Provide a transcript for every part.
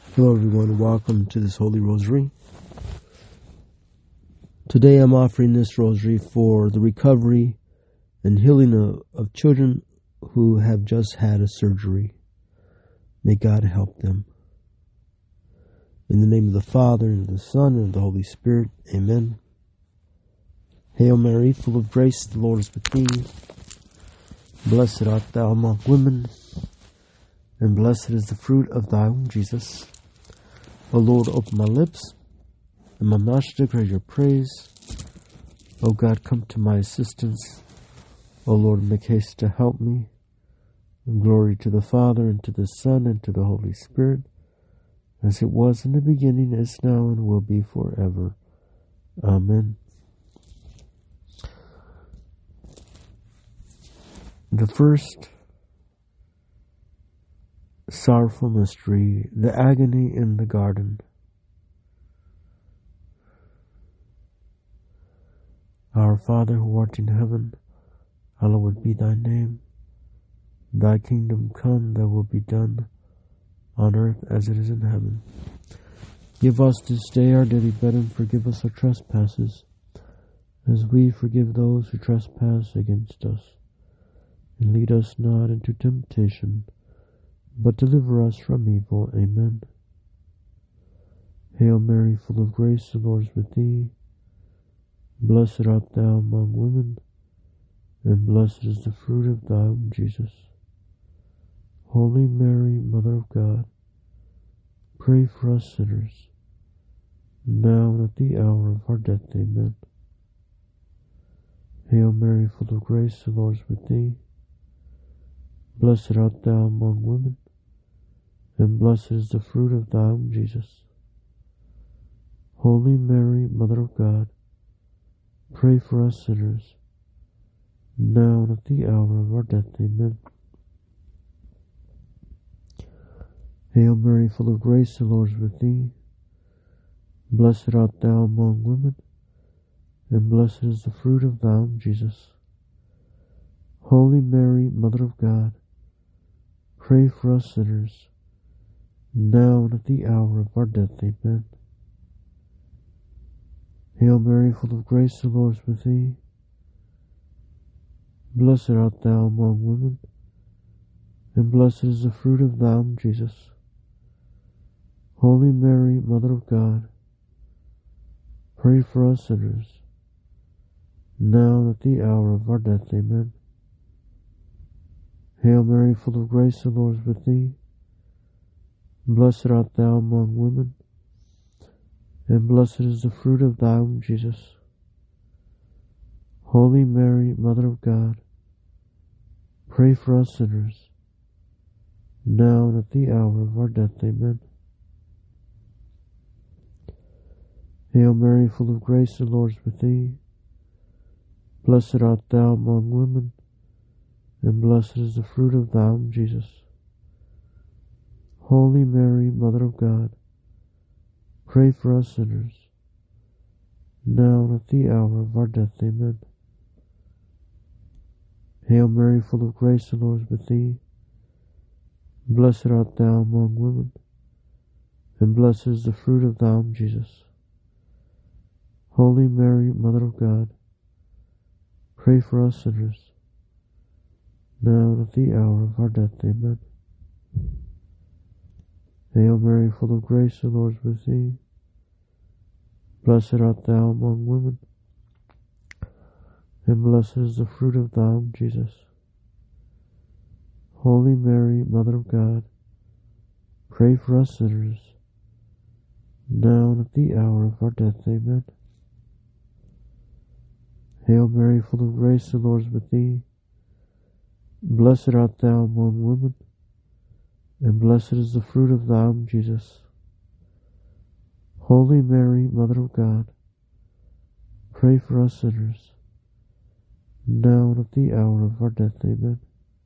Hello everyone, welcome to this Holy Rosary. Today I'm offering this Rosary for the recovery and healing of children who have just had a surgery. May God help them. In the name of the Father, and of the Son, and of the Holy Spirit, Amen. Hail Mary, full of grace, the Lord is with thee. Blessed art thou among women, and blessed is the fruit of thy womb, Jesus. O Lord, open my lips, and my mouth shall declare your praise. O God, come to my assistance. O Lord, make haste to help me. And glory to the Father, and to the Son, and to the Holy Spirit, as it was in the beginning, is now, and will be forever. Amen. The first sorrowful mystery, the agony in the garden. Our Father who art in heaven, hallowed be thy name. Thy kingdom come, thy will be done, on earth as it is in heaven. Give us this day our daily bread, and forgive us our trespasses, as we forgive those who trespass against us. And lead us not into temptation, but deliver us from evil. Amen. Hail Mary, full of grace, the Lord is with thee. Blessed art thou among women, and blessed is the fruit of thy womb, Jesus. Holy Mary, Mother of God, pray for us sinners, now and at the hour of our death. Amen. Hail Mary, full of grace, the Lord is with thee. Blessed art thou among women, and blessed is the fruit of thy womb, Jesus. Holy Mary, Mother of God, pray for us sinners, now and at the hour of our death. Amen. Hail Mary, full of grace, the Lord is with thee. Blessed art thou among women, and blessed is the fruit of thy womb, Jesus. Holy Mary, Mother of God, pray for us sinners, now and at the hour of our death. Amen. Hail Mary, full of grace, the Lord is with thee. Blessed art thou among women, and blessed is the fruit of thy womb, Jesus. Holy Mary, Mother of God, pray for us sinners, now and at the hour of our death. Amen. Hail Mary, full of grace, the Lord is with thee. Blessed art thou among women, and blessed is the fruit of thy womb, Jesus. Holy Mary, Mother of God, pray for us sinners, now and at the hour of our death. Amen. Hail Mary, full of grace, the Lord is with thee. Blessed art thou among women, and blessed is the fruit of thy womb, Jesus. Holy Mary, Mother of God, pray for us sinners, now and at the hour of our death. Amen. Hail Mary, full of grace, the Lord is with thee. Blessed art thou among women, and blessed is the fruit of thy womb, Jesus. Holy Mary, Mother of God, pray for us sinners, now and at the hour of our death. Amen. Hail Mary, full of grace, the Lord is with thee. Blessed art thou among women, and blessed is the fruit of thy womb, Jesus. Holy Mary, Mother of God, pray for us sinners, now and at the hour of our death. Amen. Hail Mary, full of grace, the Lord is with thee. Blessed art thou among women, and blessed is the fruit of thy womb, Jesus. Holy Mary, Mother of God, pray for us sinners, now and at the hour of our death. Amen.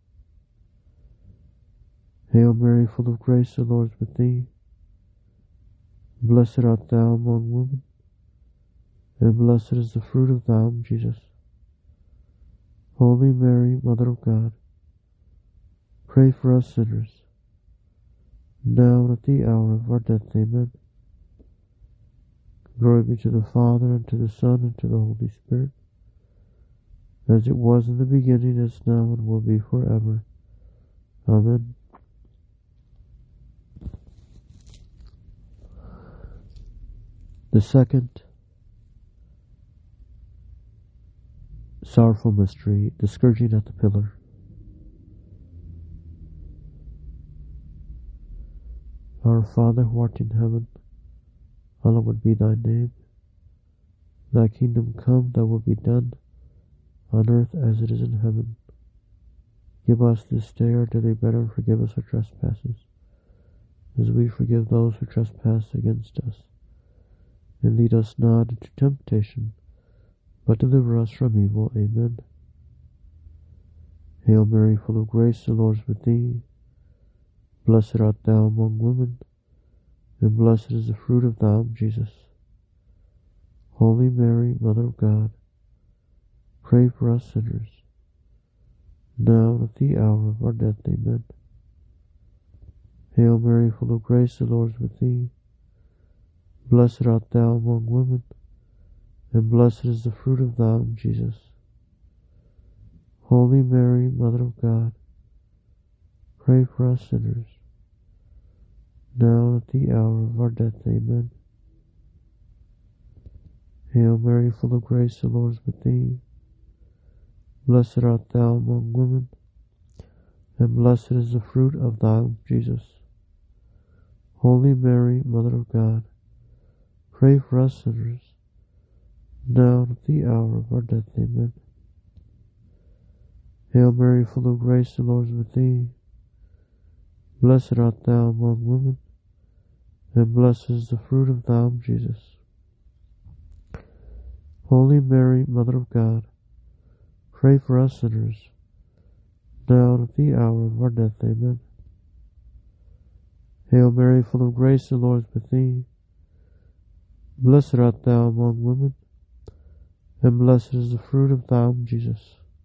Hail Mary, full of grace, the Lord is with thee. Blessed art thou among women, and blessed is the fruit of thy womb, Jesus. Holy Mary, Mother of God, pray for us sinners, now and at the hour of our death. Amen. Glory be to the Father, and to the Son, and to the Holy Spirit, as it was in the beginning, is now, and will be forever. Amen. The second sorrowful mystery, the scourging at the pillar. Our Father, who art in heaven, hallowed be thy name. Thy kingdom come, thy will be done, on earth as it is in heaven. Give us this day our daily bread, and forgive us our trespasses, as we forgive those who trespass against us. And lead us not into temptation, but deliver us from evil. Amen. Hail Mary, full of grace, the Lord is with thee. Blessed art thou among women, and blessed is the fruit of thy womb, Jesus. Holy Mary, Mother of God, pray for us sinners, now and at the hour of our death. Amen. Hail Mary, full of grace, the Lord is with thee. Blessed art thou among women, and blessed is the fruit of thy womb, Jesus. Holy Mary, Mother of God, pray for us sinners, now and at the hour of our death. Amen. Hail Mary, full of grace, the Lord is with thee. Blessed art thou among women, and blessed is the fruit of thy womb, Jesus. Holy Mary, Mother of God, pray for us sinners, now and at the hour of our death. Amen. Hail Mary, full of grace, the Lord is with thee. Blessed art thou among women, and blessed is the fruit of thy womb, Jesus. Holy Mary, Mother of God, pray for us sinners, now and at the hour of our death. Amen. Hail Mary, full of grace, the Lord is with thee. Blessed art thou among women, and blessed is the fruit of thy womb, Jesus.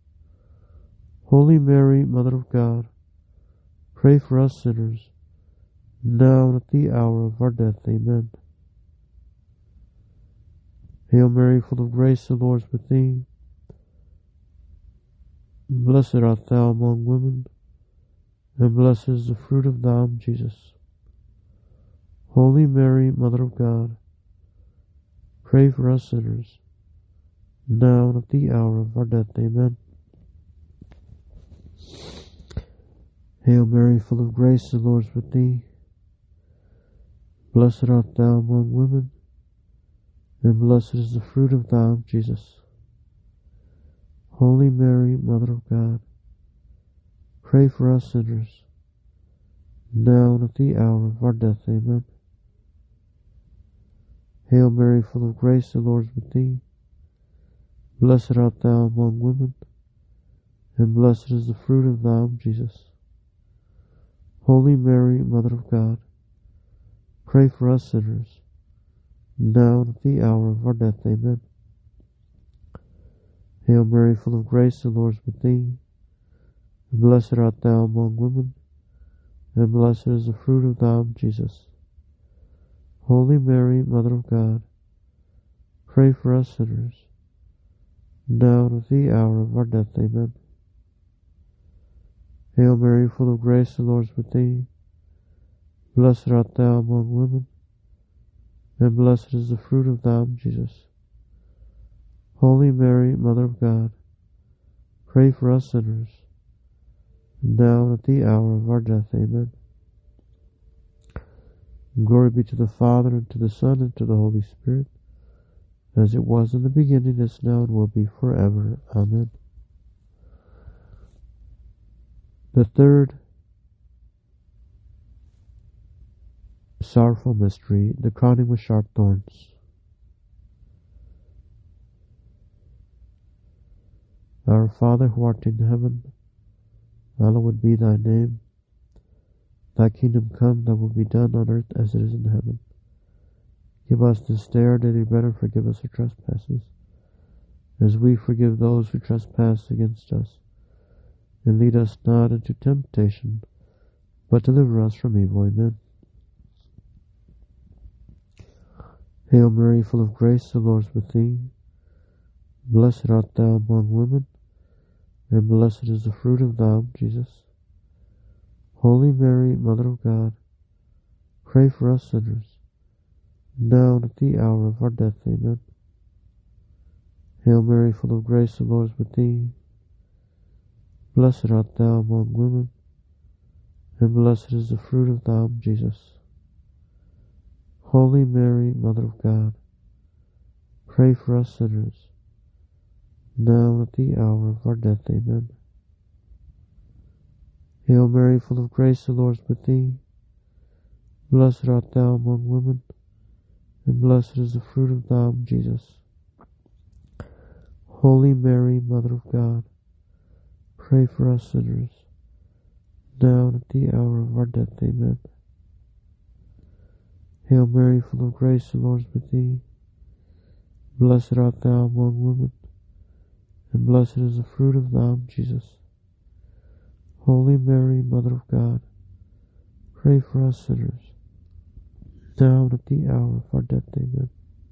Holy Mary, Mother of God, pray for us sinners, now and at the hour of our death. Amen. Hail Mary, full of grace, the Lord is with thee. Blessed art thou among women, and blessed is the fruit of thy womb, Jesus. Holy Mary, Mother of God, pray for us sinners, now and at the hour of our death. Amen. Hail Mary, full of grace, the Lord is with thee. Blessed art thou among women, and blessed is the fruit of thy womb, Jesus. Holy Mary, Mother of God, pray for us sinners, now and at the hour of our death. Amen. Hail Mary, full of grace, the Lord is with thee. Blessed art thou among women, and blessed is the fruit of thy womb, Jesus. Holy Mary, Mother of God, pray for us sinners, now and at the hour of our death. Amen. Hail Mary, full of grace, the Lord is with thee. Blessed art thou among women, and blessed is the fruit of thy womb, Jesus. Holy Mary, Mother of God, pray for us sinners, now and at the hour of our death. Amen. Hail Mary, full of grace, the Lord is with thee. Blessed art thou among women, and blessed is the fruit of thy womb, Jesus. Holy Mary, Mother of God, pray for us sinners, now and at the hour of our death. Amen. Glory be to the Father, and to the Son, and to the Holy Spirit, as it was in the beginning, is now, and will be forever. Amen. The third sorrowful mystery, the crowning with sharp thorns. Our Father, who art in heaven, hallowed be thy name. Thy kingdom come, thy will be done on earth as it is in heaven. Give us this day our daily bread, and forgive us our trespasses, as we forgive those who trespass against us. And lead us not into temptation, but deliver us from evil. Amen. Hail Mary, full of grace, the Lord is with thee. Blessed art thou among women, and blessed is the fruit of thy womb, Jesus. Holy Mary, Mother of God, pray for us sinners, now and at the hour of our death. Amen. Hail Mary, full of grace, the Lord is with thee. Blessed art thou among women, and blessed is the fruit of thy womb, Jesus. Holy Mary, Mother of God, pray for us sinners, now and at the hour of our death. Amen. Hail Mary, full of grace, the Lord is with thee. Blessed art thou among women, and blessed is the fruit of thy womb, Jesus. Holy Mary, Mother of God, pray for us sinners, now and at the hour of our death. Amen. Hail Mary, full of grace, the Lord is with thee. Blessed art thou among women, and blessed is the fruit of thy womb, Jesus. Holy Mary, Mother of God, pray for us sinners, now and at the hour of our death. Amen.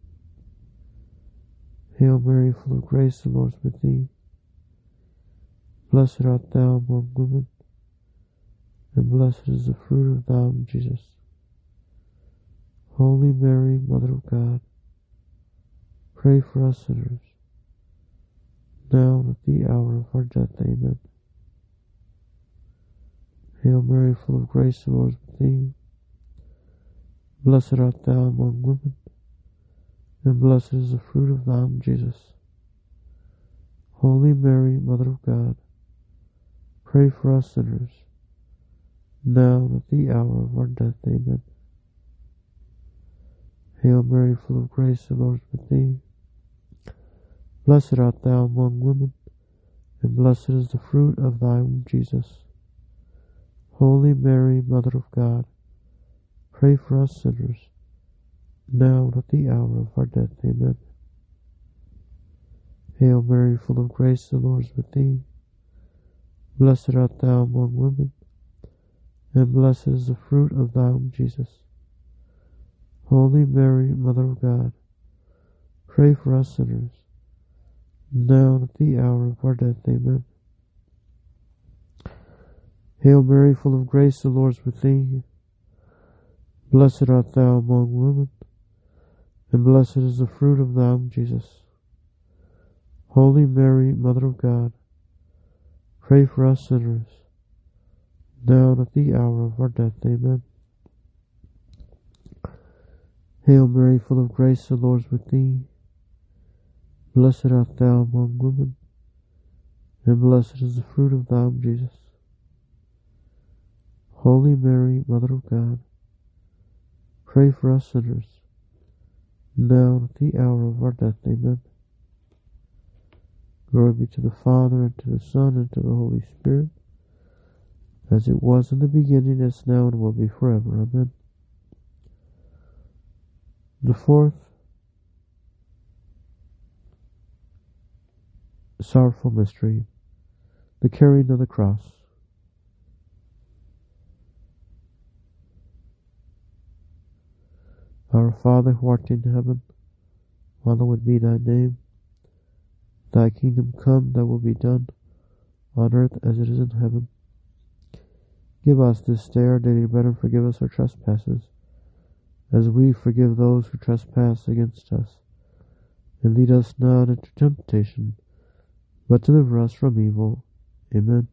Hail Mary, full of grace, the Lord is with thee. Blessed art thou among women, and blessed is the fruit of thy womb, Jesus. Holy Mary, Mother of God, pray for us sinners, now and at the hour of our death. Amen. Hail Mary, full of grace, the Lord is with thee. Blessed art thou among women, and blessed is the fruit of thy womb, Jesus. Holy Mary, Mother of God, pray for us sinners, now and at the hour of our death. Amen. Hail Mary, full of grace, the Lord is with thee. Blessed art thou among women, and blessed is the fruit of thy womb, Jesus. Holy Mary, Mother of God, pray for us sinners, now and at the hour of our death. Amen. Hail Mary, full of grace, the Lord is with thee. Blessed art thou among women, and blessed is the fruit of thy womb, Jesus. Holy Mary, Mother of God, pray for us sinners, now and at the hour of our death. Amen. Hail Mary, full of grace, the Lord is with thee. Blessed art thou among women, and blessed is the fruit of thy womb, Jesus. Holy Mary, Mother of God, pray for us sinners, now and at the hour of our death. Amen. Hail Mary, full of grace, the Lord is with thee. Blessed art thou among women, and blessed is the fruit of thy womb, Jesus. Holy Mary, Mother of God, pray for us sinners, now and at the hour of our death. Amen. Glory be to the Father, and to the Son, and to the Holy Spirit, as it was in the beginning, is now, and will be forever. Amen. The fourth sorrowful mystery, the carrying of the cross. Our Father, who art in heaven, hallowed be thy name. Thy kingdom come, thy will be done, on earth as it is in heaven. Give us this day our daily bread, and forgive us our trespasses, as we forgive those who trespass against us. And lead us not into temptation, but deliver us from evil. Amen.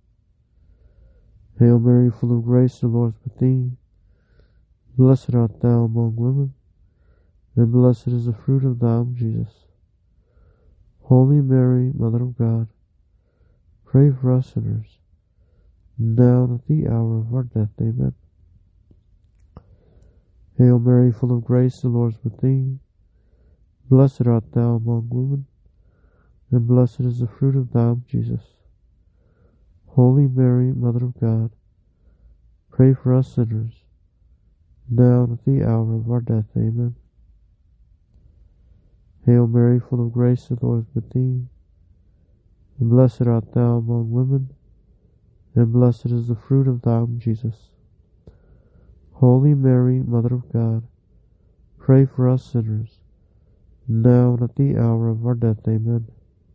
Hail Mary, full of grace, the Lord is with thee. Blessed art thou among women, and blessed is the fruit of thy womb, Jesus. Holy Mary, Mother of God, pray for us sinners, now and at the hour of our death. Amen. Hail Mary, full of grace, the Lord is with thee. Blessed art thou among women, and blessed is the fruit of thy womb, Jesus. Holy Mary, Mother of God, pray for us sinners, now and at the hour of our death. Amen. Hail Mary, full of grace, the Lord is with thee. And blessed art thou among women, and blessed is the fruit of thy womb, Jesus. Holy Mary, Mother of God, pray for us sinners, now and at the hour of our death. Amen.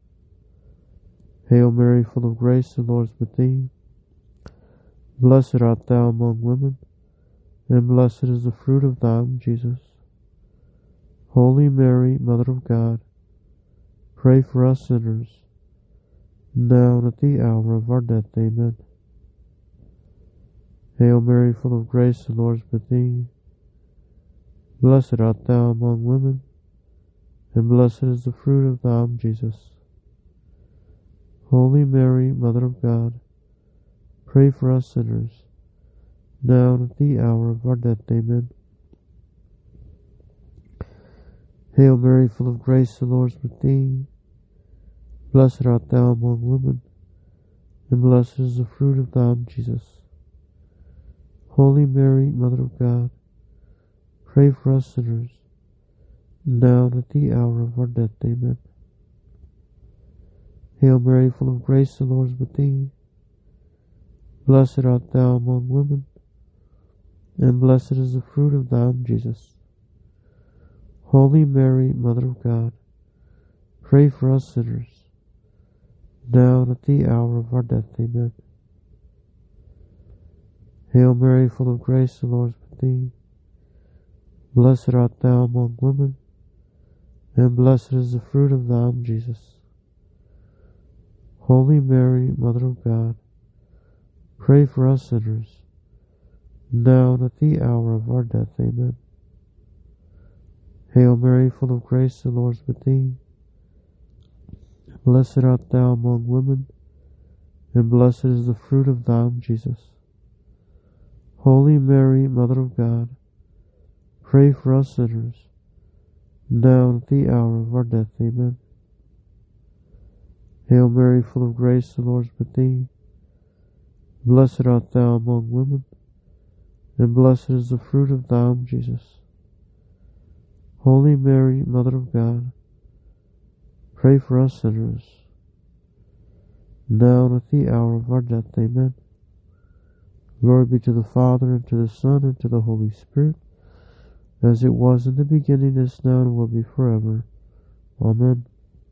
Hail Mary, full of grace, the Lord is with thee. Blessed art thou among women, and blessed is the fruit of thy womb, Jesus. Holy Mary, Mother of God, pray for us sinners, now and at the hour of our death. Amen. Hail Mary, full of grace, the Lord is with thee. Blessed art thou among women, and blessed is the fruit of thy womb, Jesus. Holy Mary, Mother of God, pray for us sinners, now and at the hour of our death. Amen. Hail Mary, full of grace, the Lord is with thee. Blessed art thou among women, and blessed is the fruit of thy womb, Jesus. Holy Mary, Mother of God, pray for us sinners, now and at the hour of our death. Amen. Hail Mary, full of grace, the Lord is with thee. Blessed art thou among women, and blessed is the fruit of thy womb, Jesus. Holy Mary, Mother of God, pray for us sinners, now and at the hour of our death. Amen. Hail Mary, full of grace, the Lord is with thee. Blessed art thou among women, and blessed is the fruit of thy womb, Jesus. Holy Mary, Mother of God, pray for us sinners, now and at the hour of our death. Amen. Hail Mary, full of grace, the Lord is with thee. Blessed art thou among women, and blessed is the fruit of thy womb, Jesus. Holy Mary, Mother of God, pray for us sinners, now and at the hour of our death. Amen. Hail Mary, full of grace, the Lord is with thee. Blessed art thou among women, and blessed is the fruit of thy womb, Jesus. Holy Mary, Mother of God, pray for us sinners, now and at the hour of our death. Amen. Glory be to the Father, and to the Son, and to the Holy Spirit, as it was in the beginning, is now, and will be forever. Amen.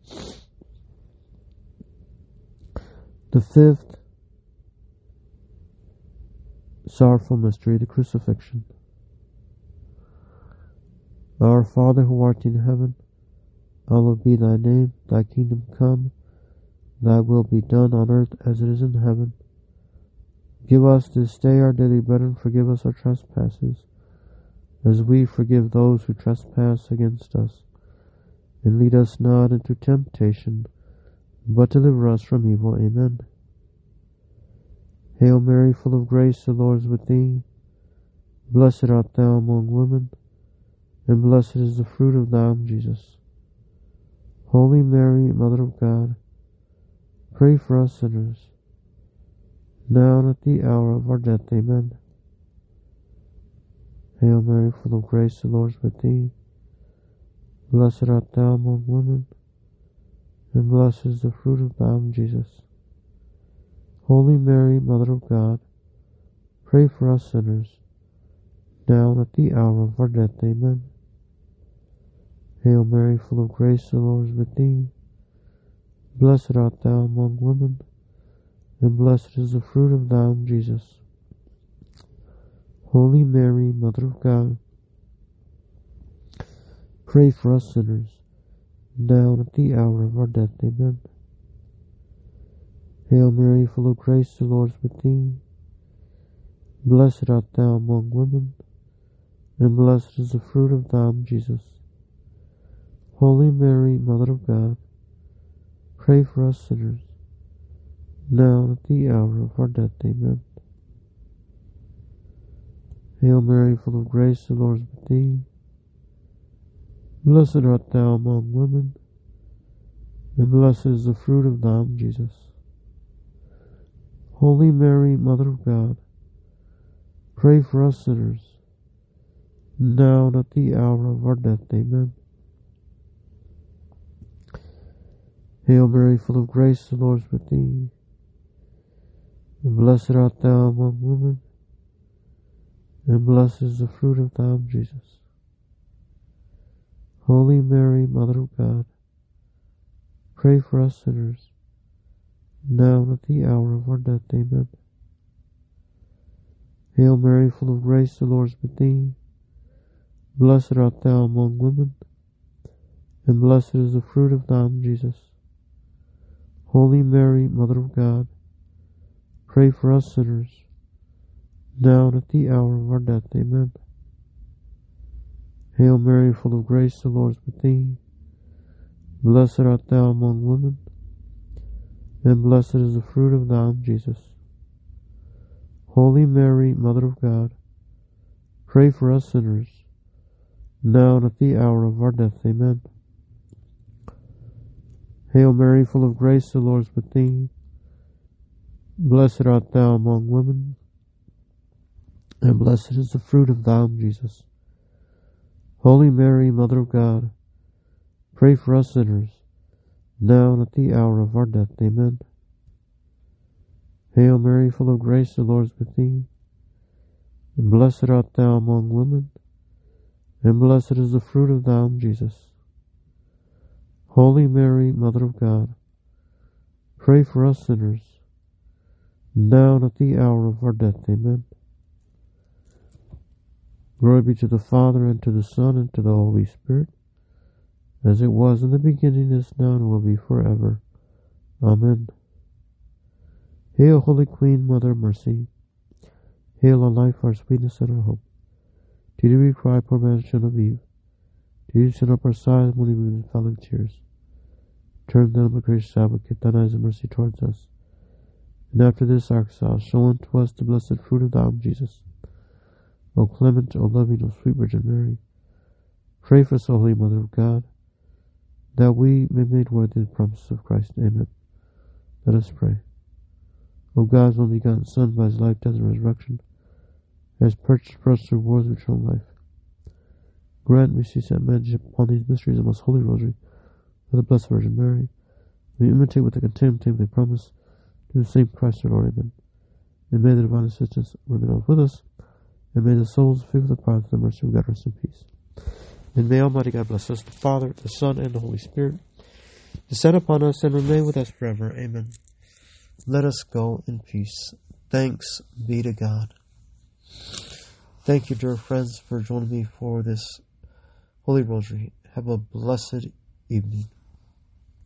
The fifth sorrowful mystery, the crucifixion. Our Father, who art in heaven, hallowed be thy name. Thy kingdom come, thy will be done on earth as it is in heaven. Give us this day our daily bread, and forgive us our trespasses, as we forgive those who trespass against us. And lead us not into temptation, but deliver us from evil. Amen. Hail Mary, full of grace, the Lord is with thee. Blessed art thou among women, and blessed is the fruit of thy womb, Jesus. Holy Mary, Mother of God, pray for us sinners, now and at the hour of our death. Amen. Hail Mary, full of grace, the Lord is with thee. Blessed art thou among women, and blessed is the fruit of thy womb, Jesus. Holy Mary, Mother of God, pray for us sinners, now and at the hour of our death. Amen. Hail Mary, full of grace, the Lord is with thee. Blessed art thou among women, and blessed is the fruit of thy womb, Jesus. Holy Mary, Mother of God, pray for us sinners, now and at the hour of our death. Amen. Hail Mary, full of grace, the Lord is with thee. Blessed art thou among women, and blessed is the fruit of thy womb, Jesus. Holy Mary, Mother of God, pray for us sinners, now and at the hour of our death. Amen. Hail Mary, full of grace, the Lord is with thee. Blessed art thou among women, and blessed is the fruit of thy womb, Jesus. Holy Mary, Mother of God, pray for us sinners, now and at the hour of our death. Amen. Hail Mary, full of grace, the Lord is with thee. And blessed art thou among women, and blessed is the fruit of thy womb, Jesus. Holy Mary, Mother of God, pray for us sinners, now and at the hour of our death. Amen. Hail Mary, full of grace, the Lord is with thee. Blessed art thou among women, and blessed is the fruit of thy womb, Jesus. Holy Mary, Mother of God, pray for us sinners, now and at the hour of our death. Amen. Hail Mary, full of grace, the Lord is with thee. Blessed art thou among women, and blessed is the fruit of thy womb, Jesus. Holy Mary, Mother of God, pray for us sinners, now and at the hour of our death. Amen. Hail Mary, full of grace, the Lord is with thee. Blessed art thou among women, and blessed is the fruit of thy womb, Jesus. Holy Mary, Mother of God, pray for us sinners, now and at the hour of our death. Amen. Hail Mary, full of grace, the Lord is with thee. And blessed art thou among women, and blessed is the fruit of thy womb, Jesus. Holy Mary, Mother of God, pray for us sinners, now and at the hour of our death. Amen. Glory be to the Father, and to the Son, and to the Holy Spirit, as it was in the beginning, is now, and will be forever. Amen. Hail, Holy Queen, Mother of Mercy. Hail, our life, our sweetness, and our hope. To thee we cry, poor man, son of Eve. To thee send up our sighs, mourning with falling tears. Turn then, my gracious Advocate, thine eyes of mercy towards us. And after this our exile, show unto us the blessed fruit of thy womb, Jesus. O clement, O loving, O sweet Virgin Mary, pray for us, O Holy Mother of God, that we may be made worthy of the promises of Christ. Amen. Let us pray. O God's only begotten Son, by his life, death, and resurrection, has purchased for us the rewards of eternal life. Grant we cease and meditate upon these mysteries of the most holy Rosary of the Blessed Virgin Mary. We imitate with the contempt they promise to the same Christ our Lord. Amen. And may the divine assistance remain always with us, and may the souls filled with the power of the mercy of God rest in peace. And may Almighty God bless us, the Father, the Son, and the Holy Spirit, descend upon us and remain with us forever. Amen. Let us go in peace. Thanks be to God. Thank you, dear friends, for joining me for this Holy Rosary. Have a blessed evening.